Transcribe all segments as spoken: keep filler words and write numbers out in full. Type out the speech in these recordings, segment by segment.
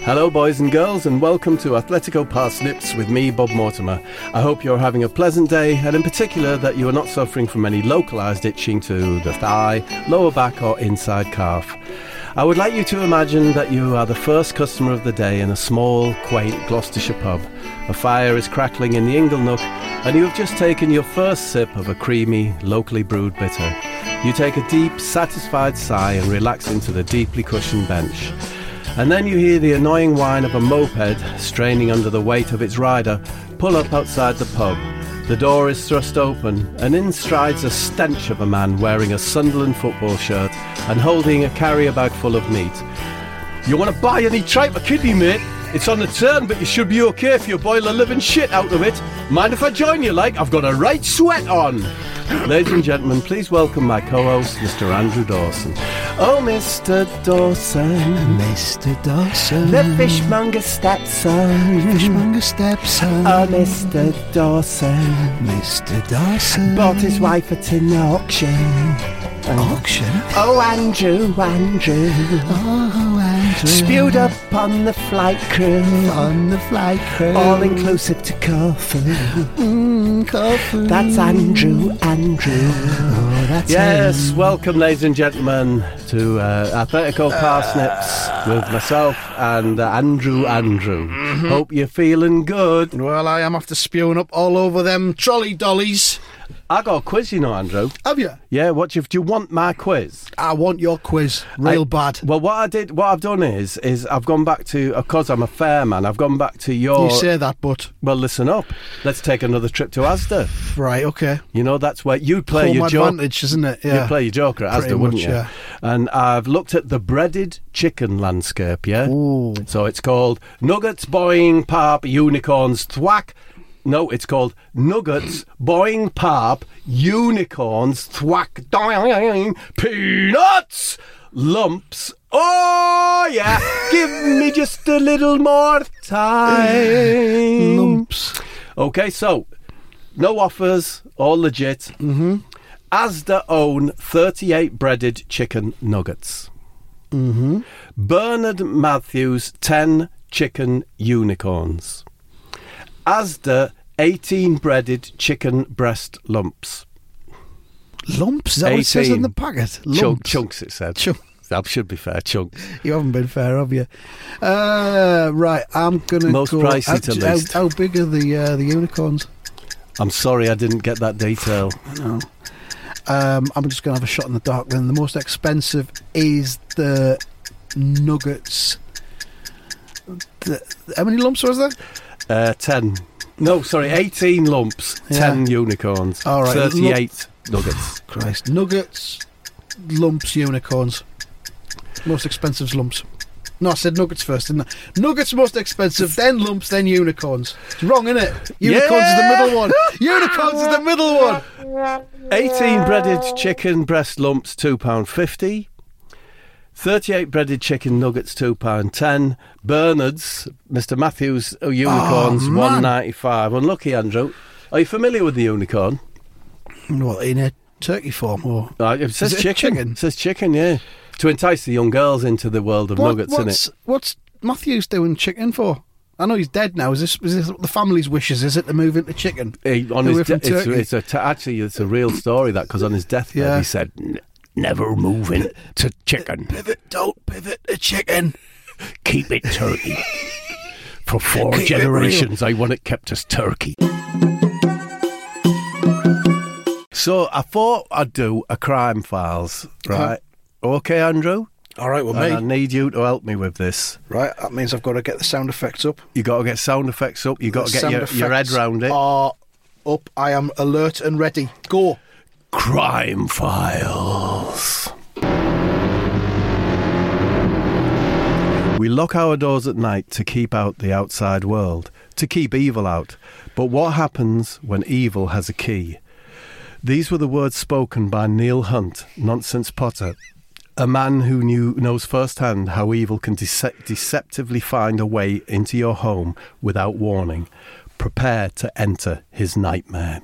Hello boys and girls, and welcome to Athletico Parsnips with me, Bob Mortimer. I hope you're having a pleasant day, and in particular that you are not suffering from any localised itching to the thigh, lower back or inside calf. I would like you to imagine that you are the first customer of the day in a small, quaint Gloucestershire pub. A fire is crackling in the ingle nook, and you have just taken your first sip of a creamy, locally brewed bitter. You take a deep, satisfied sigh and relax into the deeply cushioned bench. And then you hear the annoying whine of a moped, straining under the weight of its rider, pull up outside the pub. The door is thrust open, and in strides a stench of a man wearing a Sunderland football shirt and holding a carrier bag full of meat. You want to buy any tripe or kidney, mate? It's on the turn, but you should be okay if you boil the living shit out of it. Mind if I join you, like? I've got a right sweat on. Ladies and gentlemen, please welcome my co-host, Mister Andrew Dawson. Oh, Mister Dawson. Mister Dawson. The fishmonger stepson. Fishmonger stepson. Oh, Mister Dawson. Mister Dawson. Bought his wife at an auction. Auction? Oh, Andrew, Andrew. Oh, Andrew. Spewed up on the flight crew. On the flight crew. All inclusive to Corfu. Mmm, Corfu. That's Andrew, Andrew. Oh, that's Yes, him. welcome, ladies and gentlemen, to uh, Athletico Parsnips uh, with myself and uh, Andrew, Andrew. Mm-hmm. Hope you're feeling good. Well, I am after spewing up all over them trolley dollies. I got a quiz, you know, Andrew. Have you? Yeah, what do you, do you want my quiz? I want your quiz real I, bad. Well, what I did, what I've done is, is I've gone back to, because I'm a fair man, I've gone back to your... You say that, but... Well, listen up. Let's take another trip to Asda. Right, okay. You know, that's where you'd play Home your joker. advantage, isn't it? Yeah. You'd play your joker at Pretty Asda, wouldn't much, you? yeah. And I've looked at the breaded chicken landscape, yeah? Ooh. So it's called Nuggets, Boing, Pop, Unicorns, Thwack. No, it's called Nuggets, Boing, Pop, Unicorns, Thwack, Doing, Peanuts, Lumps. Oh, yeah. Give me just a little more time. Lumps. Okay, so no offers, all legit. Mm-hmm. Asda own thirty-eight breaded chicken nuggets. Mm-hmm. Bernard Matthews, ten chicken unicorns. Asda, eighteen breaded chicken breast lumps. Lumps? Is that what it says in the packet? Lumps. Chunk, chunks, it said. Chunk. That should be fair, chunks. You haven't been fair, have you? Uh, right, I'm going to Most go... pricey how, to how, least. how big are the uh, the unicorns? I'm sorry I didn't get that detail. I know. Um, I'm just going to have a shot in the dark then. The most expensive is the nuggets. The, how many lumps was there? Uh, ten. No, sorry, eighteen lumps, Yeah. ten unicorns, All right, thirty-eight nuggets. Christ. Nuggets, lumps, unicorns. Most expensive's lumps. No, I said nuggets first, didn't I? Nuggets most expensive, then lumps, then unicorns. It's wrong, isn't it? Unicorns Yeah! is the middle one. Unicorns is the middle one. eighteen breaded chicken breast lumps, two pounds fifty. thirty-eight breaded chicken nuggets, two pounds ten. Bernard's, Mister Matthews oh, unicorns, Oh, man. one pound ninety-five. Unlucky, Andrew. Are you familiar with the unicorn? Well, in a turkey form, or... Uh, it says Is it chicken. chicken? It says chicken, yeah. To entice the young girls into the world of What- nuggets, what's, innit? what's Matthews doing chicken for? I know he's dead now. Is this, is this the family's wishes? Is it to move into chicken? He, on Away his from de- it's, turkey? it's a t- actually, it's a real story, that, because on his deathbed Yeah. he said, "N- never move into chicken. Pivot, don't pivot to chicken. Keep it turkey. For four Keep it generations, I want it kept as turkey. So I thought I'd do a crime files, right? Okay, Andrew? All right, well, And I me. need you to help me with this. Right, that means I've got to get the sound effects up. You got to get sound effects up. You got The to get sound your, your head effects round it. Are up. I am alert and ready. Go. Crime files. We lock our doors at night to keep out the outside world, to keep evil out. But what happens when evil has a key? These were the words spoken by Neil Hunt, Nonsense Potter, a man who knew knows firsthand how evil can dece- deceptively find a way into your home without warning. Prepare to enter his nightmare.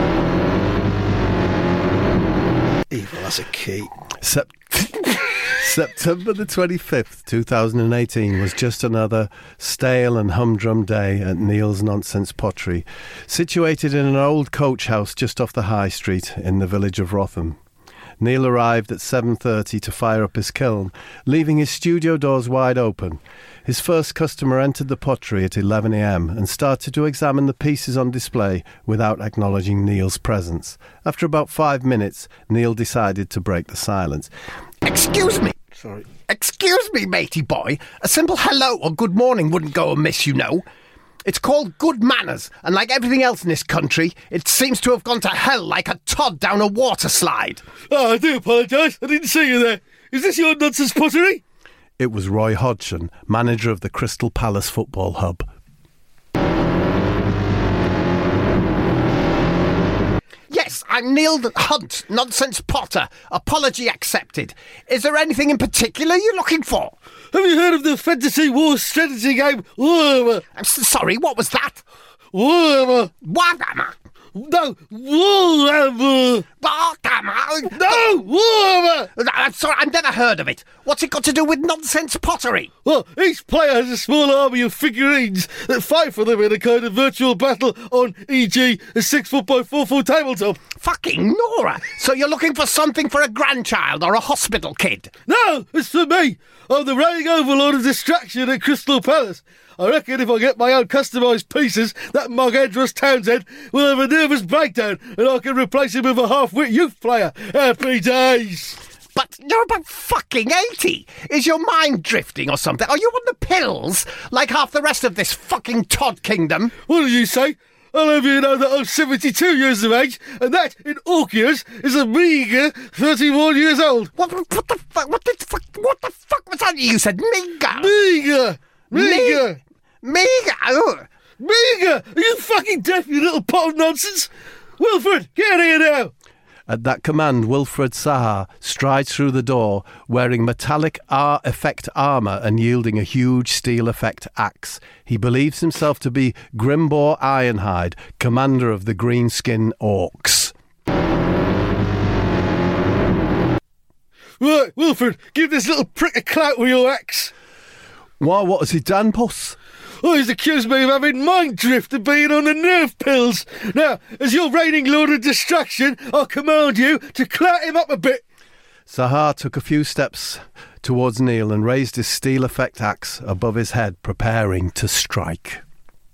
Evil has a key. Sep- September the twenty-fifth, two thousand eighteen was just another stale and humdrum day at Neil's Nonsense Pottery, situated in an old coach house just off the high street in the village of Wrotham. Neil arrived at seven thirty to fire up his kiln, leaving his studio doors wide open. His first customer entered the pottery at eleven a.m. and started to examine the pieces on display without acknowledging Neil's presence. After about five minutes, Neil decided to break the silence. Excuse me. Sorry. Excuse me, matey boy. A simple hello or good morning wouldn't go amiss, you know. It's called good manners, and like everything else in this country, it seems to have gone to hell like a Todd down a water slide. Oh, I do apologise. I didn't see you there. Is this your Nonsense Pottery? It was Roy Hodgson, manager of the Crystal Palace Football Hub. Yes, I'm Neil Hunt, Nonsense Potter. Apology accepted. Is there anything in particular you're looking for? Have you heard of the fantasy war strategy game Warhammer? I'm s- sorry, what was that? Warhammer. Warhammer. No, Warhammer. Warhammer. No, Warhammer. I'm sorry, I've never heard of it. What's it got to do with Nonsense Pottery? Well, each player has a small army of figurines that fight for them in a kind of virtual battle on, for example, a six foot by four foot tabletop. Fucking Nora! So you're looking for something for a grandchild or a hospital kid? No, it's for me. I'm the reigning overlord of distraction at Crystal Palace. I reckon if I get my own customised pieces, that mug Edros Townsend will have a nervous breakdown and I can replace him with a half-wit youth player. Happy days! But you're about fucking eighty. Is your mind drifting or something? Are you on the pills? Like half the rest of this fucking Todd kingdom? What did you say? I'll have you know that I'm seventy-two years of age, and that, in Orc years, is a meagre thirty-one years old. What, what the fuck? What the fuck? What the fuck was that you said? Meager. Meagre! Meagre! Meager. Ugh. Meagre! Are you fucking deaf, you little pot of nonsense? Wilfred, get here now! At that command, Wilfred Sahar strides through the door, wearing metallic R effect armour and yielding a huge steel effect axe. He believes himself to be Grimbor Ironhide, commander of the Greenskin Orcs. Right, Wilfred, give this little prick a clout with your axe. Why, what has he done, puss? Oh, he's accused me of having mind drift and being on the nerve pills. Now, as your reigning lord of distraction, I command you to clout him up a bit. Sahar took a few steps towards Neil and raised his steel effect axe above his head, preparing to strike.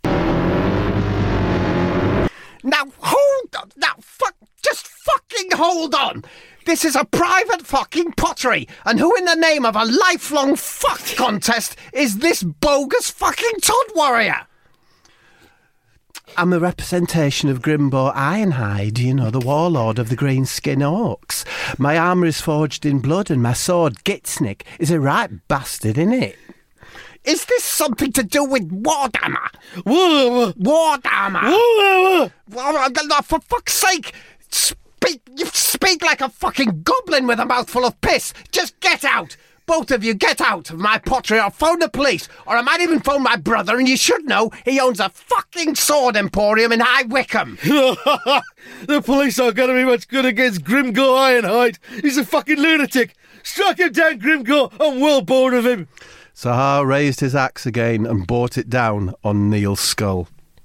Now hold on. Now fuck. Just fucking hold on. This is a private fucking pottery, and who in the name of a lifelong fuck contest is this bogus fucking Todd warrior? I'm a representation of Grimbor Ironhide, you know, the warlord of the Greenskin Orcs. My armour is forged in blood and my sword, Gitsnick, is a right bastard, innit? Is this something to do with Warhammer? Warhammer! Warhammer! Warhammer! For fuck's sake! Speak, you speak like a fucking goblin with a mouthful of piss. Just get out. Both of you get out of my pottery or phone the police. Or I might even phone my brother, and you should know he owns a fucking sword emporium in High Wycombe. The police aren't going to be much good against Grimgor Ironhide. He's a fucking lunatic. Strike him down, Grimgor. I'm well bored of him. Sahar raised his axe again and brought it down on Neil's skull.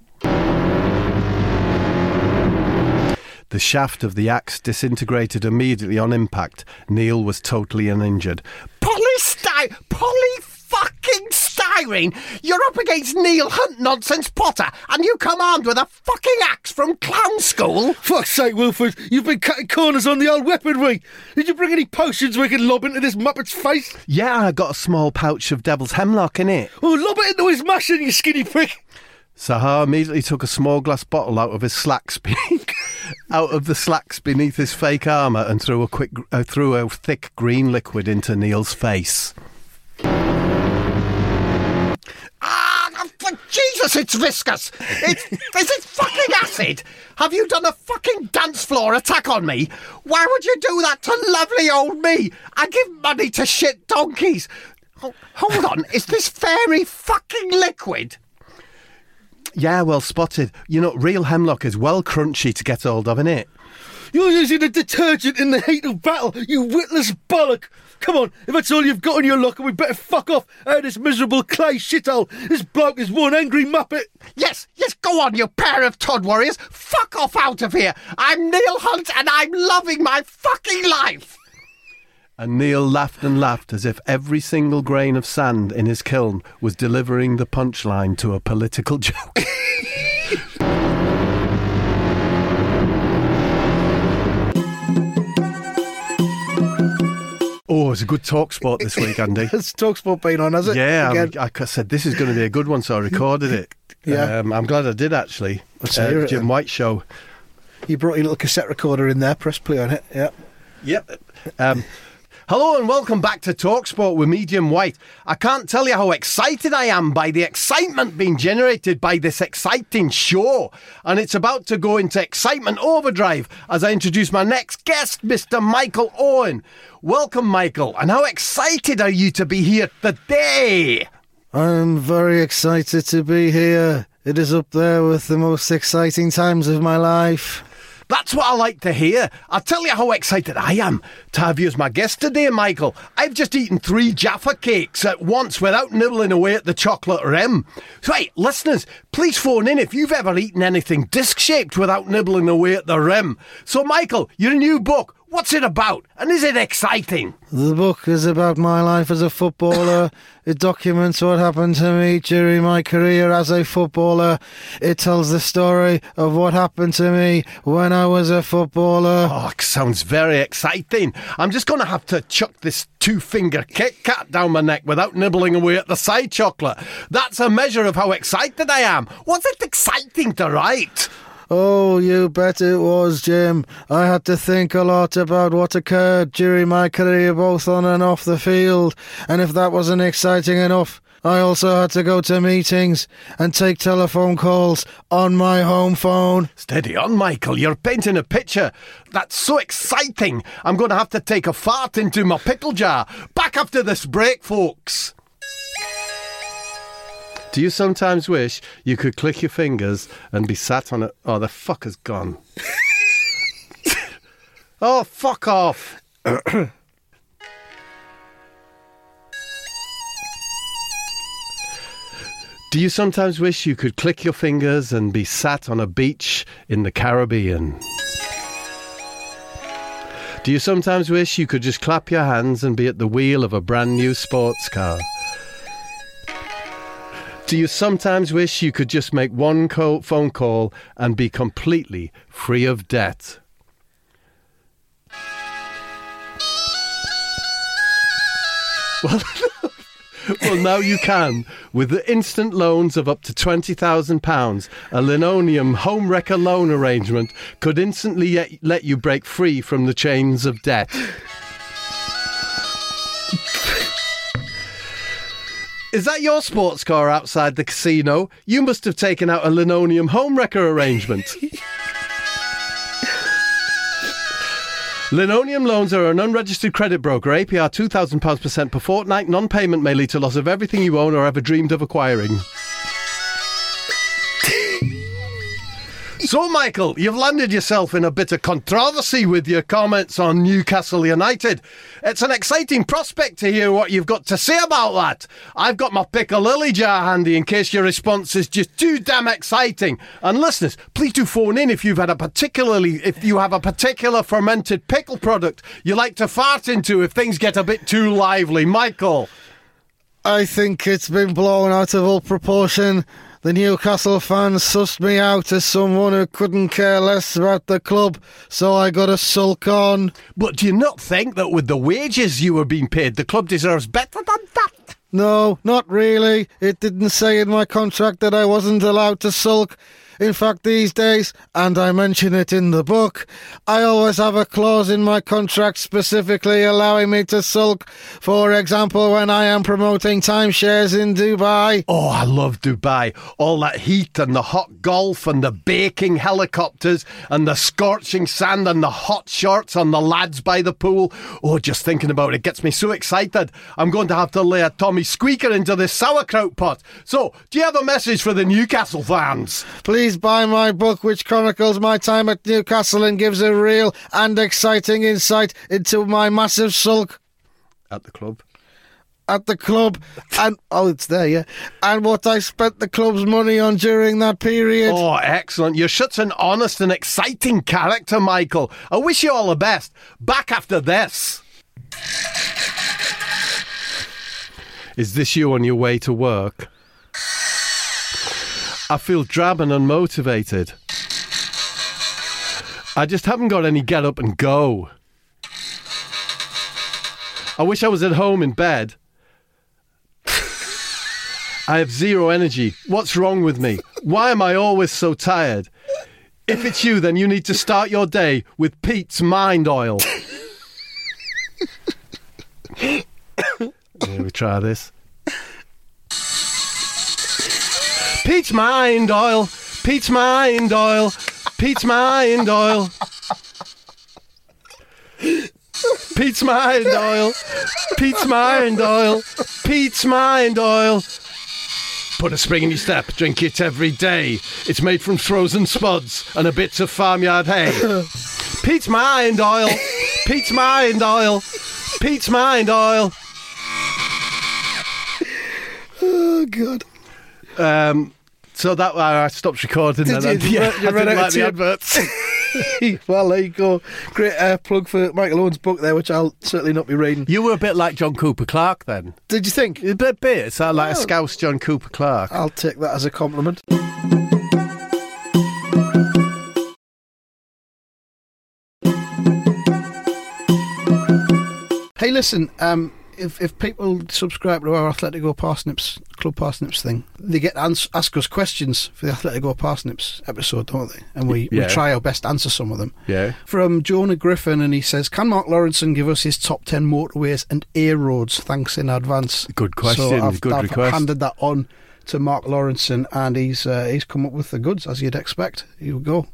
The shaft of the axe disintegrated immediately on impact. Neil was totally uninjured. Polysty... Poly-fucking styrene? You're up against Neil Hunt Nonsense Potter, and you come armed with a fucking axe from clown school? Fuck's sake, Wilfred. You've been cutting corners on the old weaponry. Did you bring any potions we can lob into this muppet's face? Yeah, I got a small pouch of devil's hemlock in it. Oh, lob it into his mashing, you skinny prick. Sahar immediately took a small glass bottle out of his slacks, out of the slacks beneath his fake armour, and threw a quick, uh, threw a thick green liquid into Neil's face. Ah, for Jesus, it's viscous. It's, is it fucking acid? Have you done a fucking dance floor attack on me? Why would you do that to lovely old me? I give money to shit donkeys. Oh, hold on, is this fairy fucking liquid? Yeah, well spotted. You know, real hemlock is well crunchy to get hold of, innit? You're using a detergent in the heat of battle, you witless bollock. come on, if that's all you've got in your locker, we better fuck off out of this miserable clay shithole. This bloke is one angry muppet. Yes, yes, go on, you pair of Todd warriors. Fuck off out of here. I'm Neil Hunt and I'm loving my fucking life. And Neil laughed and laughed as if every single grain of sand in his kiln was delivering the punchline to a political joke. Oh, it's a good talk sport this week, Andy. Has TalkSport been on, has it? Yeah, Again? I, I said this is going to be a good one, so I recorded it. Yeah. um, I'm glad I did, actually. Let's hear it, Jim then. White show. You brought your little cassette recorder in there, press play on it, yeah. Yep. Um, hello and welcome back to TalkSport with me, Jim White. I can't tell you how excited I am by the excitement being generated by this exciting show. And it's about to go into excitement overdrive as I introduce my next guest, Mister Michael Owen. Welcome, Michael. And how excited are you to be here today? I'm very excited to be here. It is up there with the most exciting times of my life. That's what I like to hear. I'll tell you how excited I am to have you as my guest today, Michael. I've just eaten three Jaffa cakes at once without nibbling away at the chocolate rim. So, hey, listeners, please phone in if you've ever eaten anything disc-shaped without nibbling away at the rim. So, Michael, your new book, what's it about? And is it exciting? The book is about my life as a footballer. It documents what happened to me during my career as a footballer. It tells the story of what happened to me when I was a footballer. Oh, sounds very exciting. I'm just going to have to chuck this two-finger Kit Kat down my neck without nibbling away at the side chocolate. That's a measure of how excited I am. Was it exciting to write? Oh, you bet it was, Jim. I had to think a lot about what occurred during my career, both on and off the field. And if that wasn't exciting enough, I also had to go to meetings and take telephone calls on my home phone. Steady on, Michael. You're painting a picture. That's so exciting. I'm going to have to take a fart into my pickle jar. Back after this break, folks. Do you sometimes wish you could click your fingers and be sat on a... Oh, the fucker's gone. Oh, fuck off. Do you sometimes wish you could click your fingers and be sat on a beach in the Caribbean? Do you sometimes wish you could just clap your hands and be at the wheel of a brand new sports car? Do you sometimes wish you could just make one co- phone call and be completely free of debt? Well, well, now you can. With the instant loans of up to twenty thousand pounds, a Linoleum home wrecker loan arrangement could instantly yet let you break free from the chains of debt. Is that your sports car outside the casino? You must have taken out a Linoleum home wrecker arrangement. Linoleum loans are an unregistered credit broker. A P R two thousand pounds per cent per fortnight. Non-payment may lead to loss of everything you own or ever dreamed of acquiring. So, Michael, you've landed yourself in a bit of controversy with your comments on Newcastle United. It's an exciting prospect to hear what you've got to say about that. I've got my pickle-lily jar handy in case your response is just too damn exciting. And listeners, please do phone in if you've had a particularly, if you have a particular fermented pickle product you like to fart into if things get a bit too lively. Michael? I think it's been blown out of all proportion. The Newcastle fans sussed me out as someone who couldn't care less about the club, so I got a sulk on. But do you not think that with the wages you were being paid, the club deserves better than that? No, not really. It didn't say in my contract that I wasn't allowed to sulk. In fact, these days, and I mention it in the book, I always have a clause in my contract specifically allowing me to sulk. For example, when I am promoting timeshares in Dubai. Oh, I love Dubai. All that heat and the hot golf and the baking helicopters and the scorching sand and the hot shorts on the lads by the pool. Oh, just thinking about it gets me so excited. I'm going to have to lay a Tommy Squeaker into this sauerkraut pot. So, do you have a message for the Newcastle fans? Please buy my book, which chronicles my time at Newcastle and gives a real and exciting insight into my massive sulk. At the club. At the club, and oh, it's there, yeah. And what I spent the club's money on during that period. Oh, excellent. You're such an honest and exciting character, Michael. I wish you all the best. Back after this. Is this you on your way to work? I feel drab and unmotivated. I just haven't got any get up and go. I wish I was at home in bed. I have zero energy. What's wrong with me? Why am I always so tired? If it's you, then you need to start your day with Pete's Mind Oil. Here we try this. Pete's Mind Oil. Pete's Mind Oil. Pete's Mind Oil. Pete's Mind Oil. Pete's Mind Oil. Pete's Mind Oil. Put a spring in your step, drink it every day. It's made from frozen spuds and a bits of farmyard hay. Pete's Mind Oil. Pete's Mind Oil. Pete's Mind Oil. Oh, God. Um, so that I stopped recording. Did then. you? Yeah, You I read didn't out like the to- adverts. Well, there you go. Great uh, plug for Michael Owen's book there, which I'll certainly not be reading. You were a bit like John Cooper Clarke then. Did you think? A bit, bit. It sounded like a Oh. Scouse John Cooper Clarke. I'll take that as a compliment. Hey, listen, um, if if people subscribe to our Athletico Parsnips, Club Parsnips thing, they get to ans- ask us questions for the Athletico Parsnips episode, don't they? And we, Yeah. we try our best to answer some of them. Yeah. From Jonah Griffin, and he says, can Mark Lawrenson give us his top ten motorways and A roads? Thanks in advance. Good question, So I've, good I've request. handed that on to Mark Lawrenson, and he's uh, he's come up with the goods, as you'd expect. Here we go.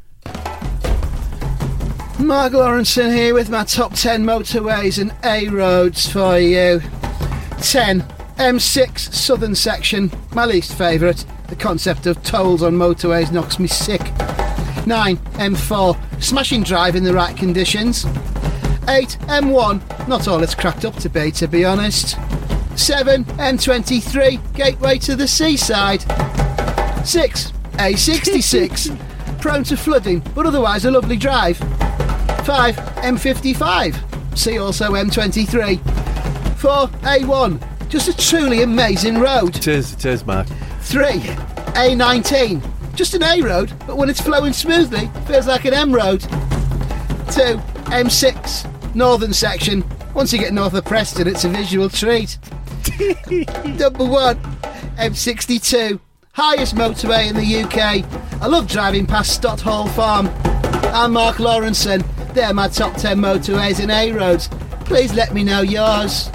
Mark Lawrenson here with my top ten motorways and A roads for you. ten. M six Southern section, my least favourite. The concept of tolls on motorways knocks me sick. nine. M four, smashing drive in the right conditions. eight. M one, not all it's cracked up to be, to be honest. seven. M twenty-three, gateway to the seaside. six. A sixty-six, prone to flooding, but otherwise a lovely drive. five. M fifty-five, see also M twenty-three. four. A one, just a truly amazing road. It is, it is, Mark. three. A nineteen, just an A road, but when it's flowing smoothly, feels like an M road. two. M six, northern section. Once you get north of Preston, it's a visual treat. Number one. M sixty-two, highest motorway in the U K. I love driving past Stott Hall Farm. I'm Mark Lawrenson. They're my top ten motorways and A roads. Please let me know yours.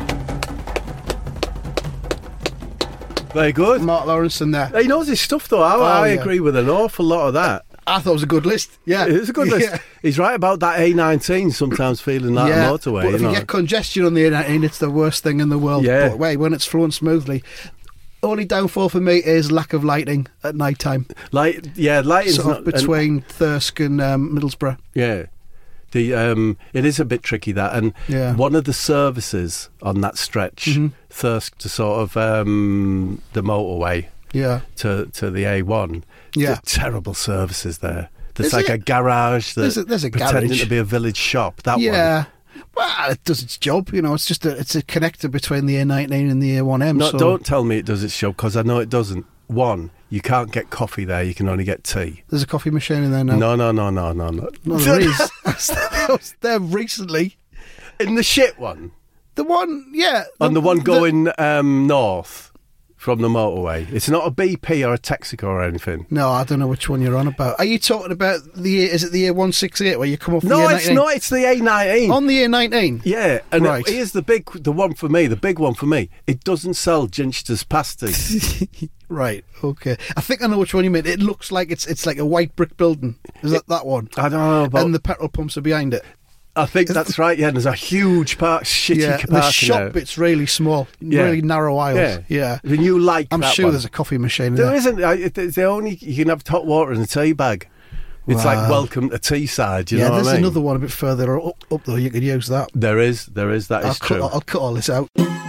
Very good. Mark Lawrenson there. He knows his stuff, though. I, Oh, I yeah. agree with an awful lot of that. I thought it was a good list. Yeah, It is a good list. Yeah. He's right about that A nineteen sometimes feeling like yeah, a motorway. but if you you know. get congestion on the A nineteen, it's the worst thing in the world. Yeah. But wait, when it's flowing smoothly, only downfall for me is lack of lighting at night time. Light, yeah, light is Sort not of between Thirsk and um, Middlesbrough. and- yeah, the um, it is a bit tricky that, and Yeah. one of the services on that stretch, Mhm. Thirsk to sort of um, the motorway Yeah, to to the A one. Yeah. There's terrible services there. There's Is like it? a garage that There's a- there's a pretending garage. to be a village shop. That one. yeah. Well, it does its job. You know, it's just a it's a connector between the A nineteen and the A one M. No, so don't tell me it does its job because I know it doesn't. One, you can't get coffee there. You can only get tea. there's a coffee machine in there now. No, no, no, no, no, no. No, there is. I was there recently. In the shit one, The one, yeah. on the one going um, north from the motorway. It's not a B P or a Texaco or anything. No, I don't know which one you're on about. Are you talking about the? Is it the A one sixty-eight where you come off the No, A nineteen? it's not. It's the A nineteen. On the A nineteen? Yeah, and Right. it, here's the big, the one for me, the big one for me. It doesn't sell Ginster's pasty. Right. Okay. I think I know which one you mean. It looks like it's it's like a white brick building. Is that that one? I don't know about. And the petrol pumps are behind it. I think that's right. Yeah, and there's a huge park, shitty Yeah. parking The there. shop bit's really small. Yeah. Really narrow aisles. Yeah, Yeah. And you like I'm that sure one. there's a coffee machine in There there. isn't. I- it- It's the only you can have hot water in a tea bag. It's like Wow. welcome to Teesside, you yeah, know what there's I mean? another one a bit further up, up though. You could use that. There is, there is, that I'll is cut, true. I'll cut all this out.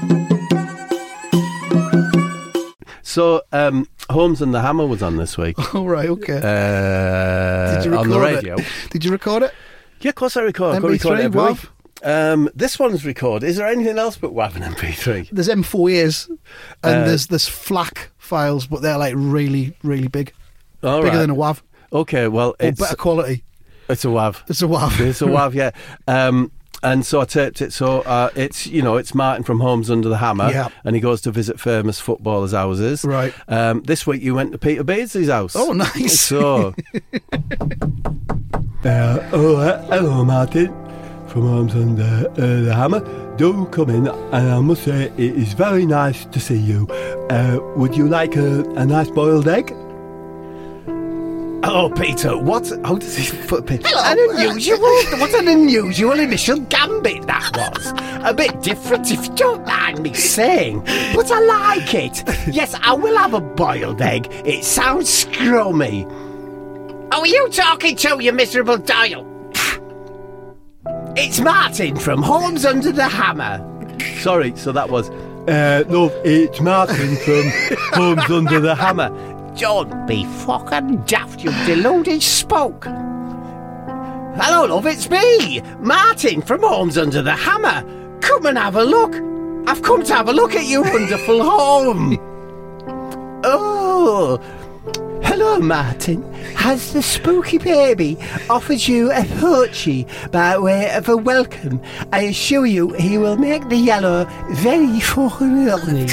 So, um, Holmes and the Hammer was on this week. All right, okay. Uh, Did you on the record it? radio. Did you record it? Yeah, of course I record. I M P three, record it every WAV? week. Um, this one's record. Is there anything else but WAV and M P three? There's M four As and Uh, there's there's FLAC files, but they're like really, really big. All Bigger right. than a WAV. Okay, well, Or it's better quality. it's a WAV. It's a WAV. It's a WAV, yeah. Um, and so I taped it. So uh, it's you know it's Martin from Holmes Under the Hammer, Yeah. and he goes to visit famous footballers' houses. Right. Um, this week you went to Peter Beardsley's house. Oh, nice. So, uh, oh, uh, hello, Martin from Holmes Under uh, the Hammer. Do come in, and I must say it is very nice to see you. Uh, would you like a, a nice boiled egg? Oh, Peter, what? How does he put Peter? An unusual, what an unusual initial gambit that was. A bit different, if you don't mind me saying, but I like it. Yes, I will have a boiled egg. It sounds scrummy. Oh, are you talking to, you miserable Doyle? It's Martin from Holmes Under the Hammer. Sorry, so that was. Uh, no, it's Martin from Holmes Under the Hammer. Don't be fucking daft, you deluded spoke. Hello, love, it's me, Martin from Holmes Under the Hammer. Come and have a look. I've come to have a look at your wonderful home. Oh, hello, Martin. Has the spooky baby offered you a hoochie by way of a welcome? I assure you he will make the yellow very fucking early.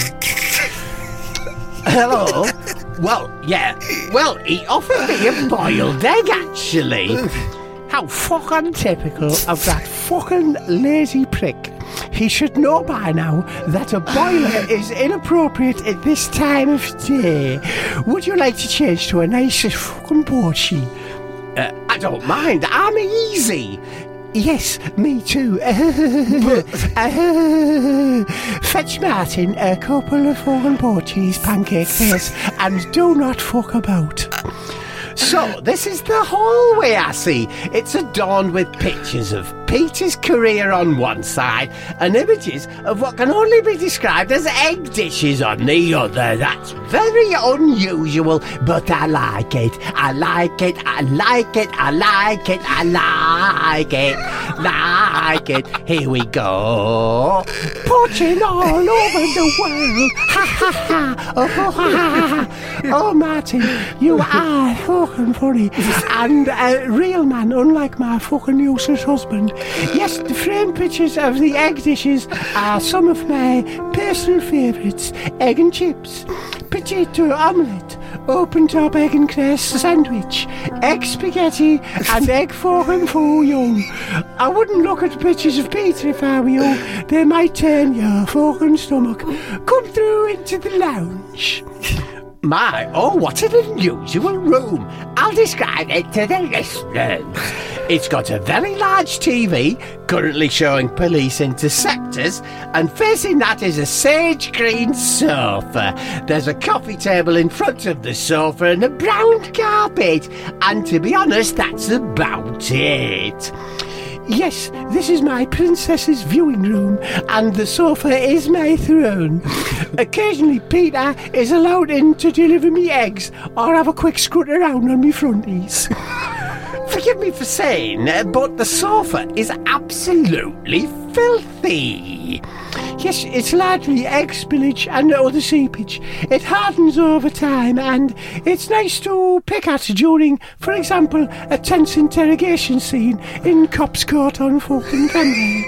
Hello? Well, yeah. Well, he offered me a boiled egg, actually. How fucking typical of that fucking lazy prick. He should know by now that a boiler is inappropriate at this time of day. Would you like to change to a nice fucking porchy? Uh, I don't mind. I'm easy. Yes, me too. Uh, fetch Martin a couple of fucking porchies, pancake face, and do not fuck about. So, this is the hallway, I see. It's adorned with pictures of Peter's career on one side and images of what can only be described as egg dishes on the other. That's very unusual, but I like it. I like it, I like it, I like it, I like it, like it. Here we go. Poaching all over the world. Ha ha ha. Oh, ha, ha, ha. Oh, Martin, you are fucking funny. And a real man, unlike my fucking useless husband. Yes, the framed pictures of the egg dishes are some of my personal favourites. Egg and chips, potato omelette, open top egg and cress sandwich, egg spaghetti, and egg fucking fouillon. I wouldn't look at pictures of Peter if I were you. They might turn your fucking stomach. Come through into the lounge. My, oh, what an unusual room. I'll describe it to the listeners. It's got a very large T V, currently showing Police Interceptors, and facing that is a sage green sofa. There's a coffee table in front of the sofa and a brown carpet. And to be honest, that's about it. Yes, this is my princess's viewing room, and the sofa is my throne. Occasionally, Peter is allowed in to deliver me eggs or have a quick scrut around on me fronties. Forgive me for saying, but the sofa is absolutely filthy. Yes, it's largely egg spillage and other seepage. It hardens over time, and it's nice to pick at during, for example, a tense interrogation scene in Cops Court on fucking camera.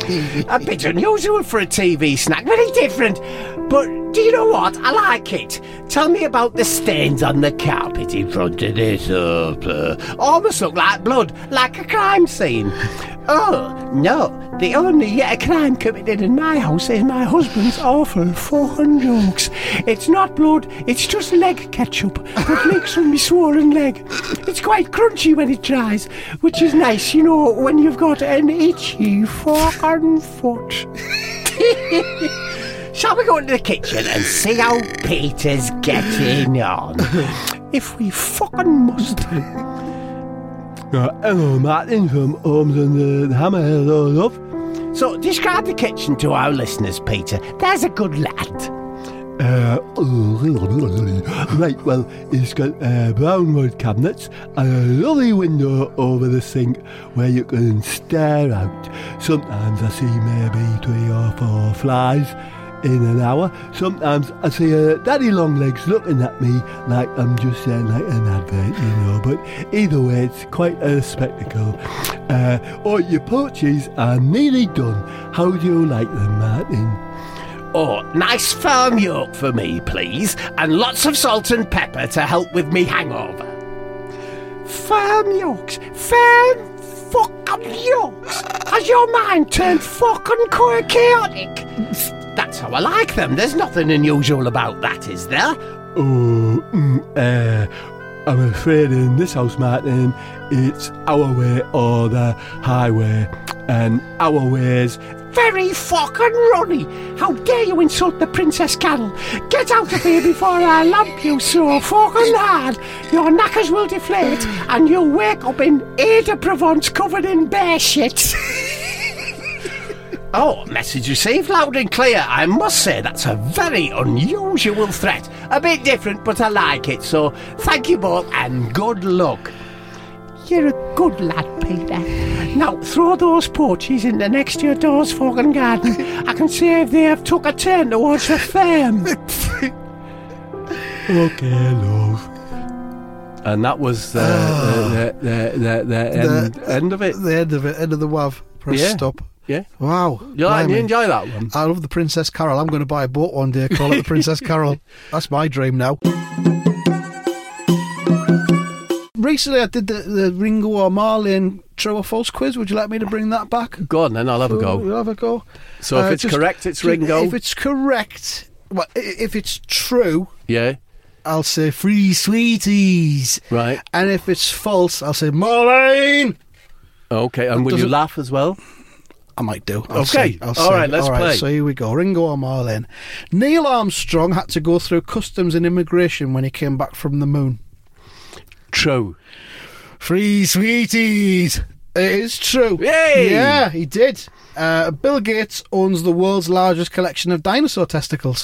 A bit unusual for a T V snack, very different. But do you know what? I like it. Tell me about the stains on the carpet in front of this sofa. Almost look like blood, like a crime scene. Oh, no. The only uh, crime committed in my house is my husband's awful fucking jokes. It's not blood, it's just leg ketchup that leaks from my swollen leg. It's quite crunchy when it dries, which is nice, you know, when you've got an itchy fucking foot. Shall we go into the kitchen and see how Peter's getting on? If we fucking must. Uh, hello, Martin from Holmes and the Hammerhead, oh, love. So, describe the kitchen to our listeners, Peter. There's a good lad. Uh, right, well, it's got uh, brown wood cabinets and a lovely window over the sink where you can stare out. Sometimes I see maybe three or four flies in an hour. Sometimes I see a daddy long legs looking at me like I'm just saying like an advert, you know. But either way, it's quite a spectacle. Uh, oh, your porches are nearly done. How do you like them, Martin? Oh, nice firm yolk for me, please, and lots of salt and pepper to help with me hangover. Firm yolks, firm fucking yolks. Has your mind turned fucking chaotic? That's how I like them. There's nothing unusual about that, is there? Oh, mm, uh, I'm afraid in this house, Martin, it's our way or the highway, and our ways. Very fucking runny. How dare you insult the Princess Carol? Get out of here before I lump you so fucking hard. Your knackers will deflate and you'll wake up in Aix-de-Provence covered in bear shit. Oh, message received loud and clear. I must say that's a very unusual threat. A bit different, but I like it. So thank you both and good luck. You're a good lad, Peter. Now throw those porches in the next to your door's fucking garden. I can see if they have took a turn towards the farm. Okay, love. And that was uh, Oh. the, the, the, the, end, The- end of it. The end of it, end of the W A V. Press Yeah. stop. Yeah. Wow. You, like, you blimey. enjoy that one? I love the Princess Carol. I'm going to buy a boat one day, call it the Princess Carol. That's my dream now. Recently, I did the, the Ringo or Marlene true or false quiz. Would you like me to bring that back? Go on then, I'll have a go. We'll have a go. So Uh, if it's just- correct, it's ju- Ringo. If it's correct, well, i- if it's true, Yeah, I'll say free sweeties. right. And if it's false, I'll say Marlene. Okay, and will you doesn't- laugh as well? I might do. I'll Okay. see. I'll All see. right, let's All right, play. So here we go. Ringo or Marlene. Neil Armstrong had to go through customs and immigration when he came back from the moon. True. Free sweeties. It is true. Yay! Yeah, he did. Uh, Bill Gates owns the world's largest collection of dinosaur testicles.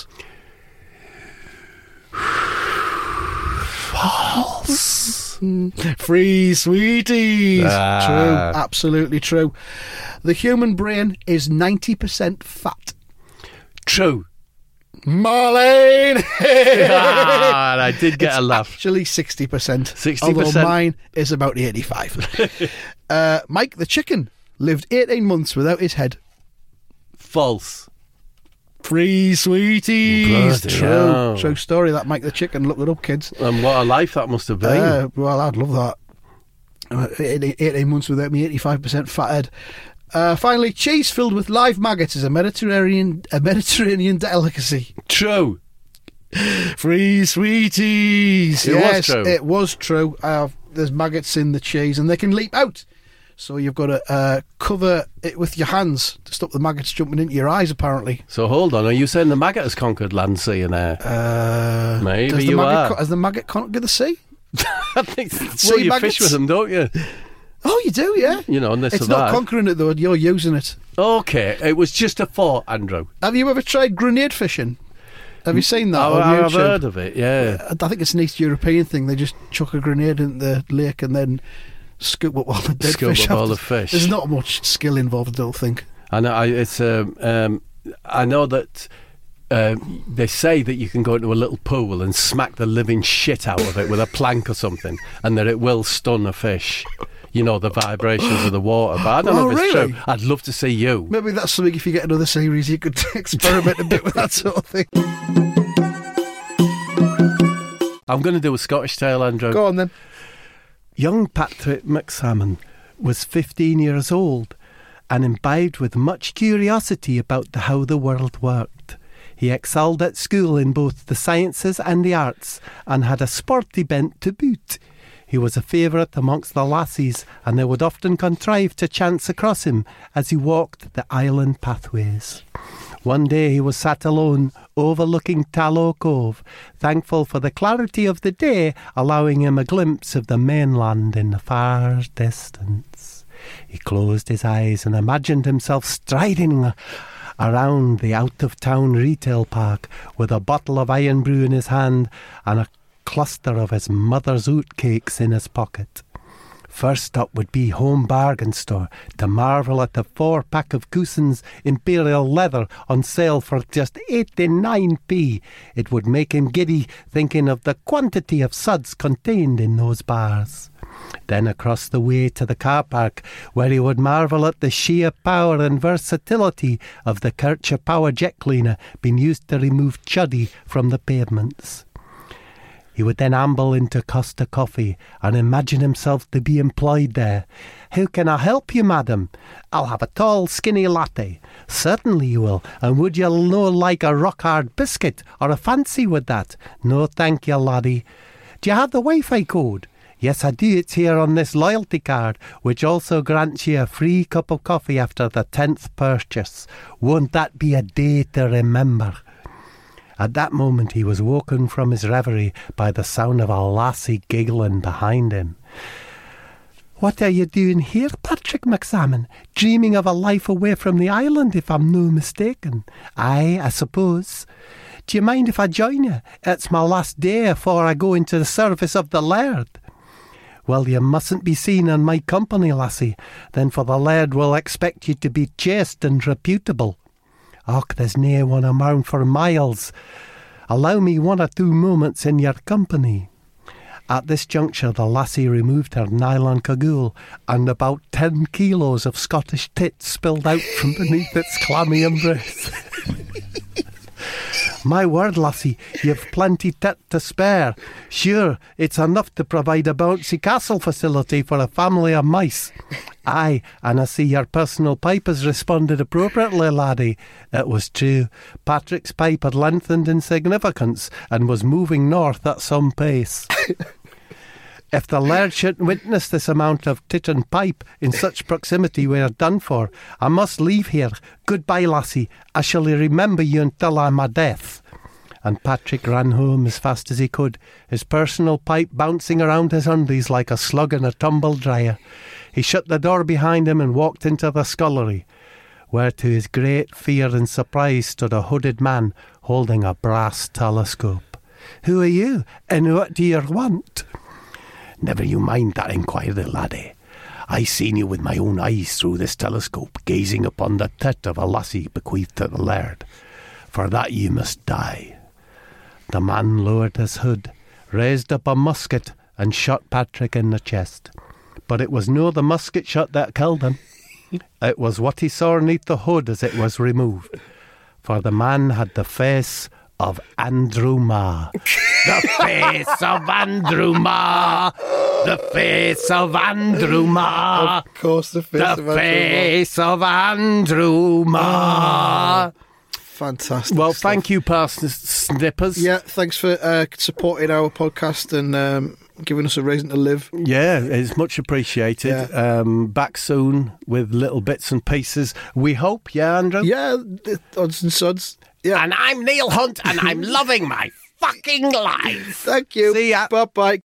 False. Free sweeties. Ah. True. Absolutely true. The human brain is ninety percent fat. True. Marlene! Ah, I did get It's a laugh. Actually, sixty percent. sixty Although percent. mine is about eighty-five. uh, Mike the chicken lived eighteen months without his head. False. Free sweeties. Bloody True. hell. True story, that Mike the chicken. Look it up, kids. And what a life that must have been. Uh, well, I'd love that. Uh, eighteen, eighteen months without me, eighty-five percent fat head. Uh, finally, cheese filled with live maggots is a Mediterranean a Mediterranean delicacy. True. Free sweeties. It was yes, true. it was true. Uh, there's maggots in the cheese, and they can leap out. So you've got to uh, cover it with your hands to stop the maggots jumping into your eyes. Apparently, So hold on, are you saying the maggot has conquered land, sea and air? uh, Maybe does the you maggot are. co- has the maggot conquered the sea? I think Sea well, you maggots? fish with them, don't you? Oh, you do, yeah. You know, and they It's survive. not conquering it though. You're using it. Okay, it was just a thought, Andrew. Have you ever tried grenade fishing? Have you seen that I, on I've YouTube? heard of it, yeah. I think it's an East European thing. They just chuck a grenade in the lake and then scoop up all the dead Scoop fish. up all after- the fish. There's not much skill involved, I don't think. I know. I, it's. Um, um, I know that um, they say that you can go into a little pool and smack the living shit out of it with a plank or something, and that it will stun a fish. You know, the vibrations of the water. But I don't know Oh, if it's really? true. I'd love to see you. Maybe that's something. If you get another series, you could experiment a bit with that sort of thing. I'm going to do a Scottish tale, Andrew. Go on then. Young Patrick McSalmon was fifteen years old and imbibed with much curiosity about the, how the world worked. He excelled at school in both the sciences and the arts and had a sporty bent to boot. He was a favourite amongst the lassies, and they would often contrive to chance across him as he walked the island pathways. One day he was sat alone, overlooking Tallow Cove, thankful for the clarity of the day, allowing him a glimpse of the mainland in the far distance. He closed his eyes and imagined himself striding around the out-of-town retail park with a bottle of iron brew in his hand and a cluster of his mother's oatcakes in his pocket. First up would be Home Bargain Store to marvel at the four-pack of Cousins Imperial Leather on sale for just eighty-nine p. It would make him giddy thinking of the quantity of suds contained in those bars. Then across the way to the car park, where he would marvel at the sheer power and versatility of the Kircher Power Jet Cleaner being used to remove chuddy from the pavements. He would then amble into Costa Coffee and imagine himself to be employed there. "How can I help you, madam?" "I'll have a tall, skinny latte." "Certainly you will. And would you no like a rock-hard biscuit or a fancy with that?" "No, thank you, laddie." "Do you have the Wi-Fi code?" "Yes, I do. It's here on this loyalty card, which also grants you a free cup of coffee after the tenth purchase. Won't that be a day to remember?" At that moment he was woken from his reverie by the sound of a lassie giggling behind him. "What are you doing here, Patrick McSalmon? Dreaming of a life away from the island, if I'm no mistaken." "Aye, I suppose." "Do you mind if I join you? It's my last day afore I go into the service of the Laird." "Well, you mustn't be seen in my company, lassie. Then for the Laird will expect you to be chaste and reputable." "Och, there's nae one around for miles. Allow me one or two moments in your company." At this juncture the lassie removed her nylon cagoule, and about ten kilos of Scottish tit spilled out from beneath its clammy embrace. "My word, lassie, you've plenty tit to spare. Sure, it's enough to provide a bouncy castle facility for a family of mice." "Aye, and I see your personal pipe has responded appropriately, laddie." It was true. Patrick's pipe had lengthened in significance and was moving north at some pace. "If the Laird should witness this amount of tit and pipe in such proximity, we're done for. I must leave here. Goodbye, lassie. I shall remember you until I'm a death." And Patrick ran home as fast as he could, his personal pipe bouncing around his undies like a slug in a tumble dryer. He shut the door behind him and walked into the scullery, where to his great fear and surprise stood a hooded man holding a brass telescope. "Who are you, and what do you want?" "Never you mind that inquiry, laddie. I seen you with my own eyes through this telescope, gazing upon the tit of a lassie bequeathed to the Laird. For that you must die." The man lowered his hood, raised up a musket, and shot Patrick in the chest. But it was no the musket shot that killed him. It was what he saw beneath the hood as it was removed. For the man had the face of Andrew Marr. The face of Andrew Marr. The face of Andrew Marr. Of course, the face the of Andrew face of Andrew Marr. Fantastic. Well, stuff. thank you, Parsnip Snippers. Yeah, thanks for uh, supporting our podcast and um, giving us a reason to live. Yeah, it's much appreciated. Yeah. Um, back soon with little bits and pieces. We hope, yeah, Andrew? Yeah, odds and sods. Yeah. And I'm Neil Hunt, and I'm loving my fucking life. Thank you. See ya. Bye bye.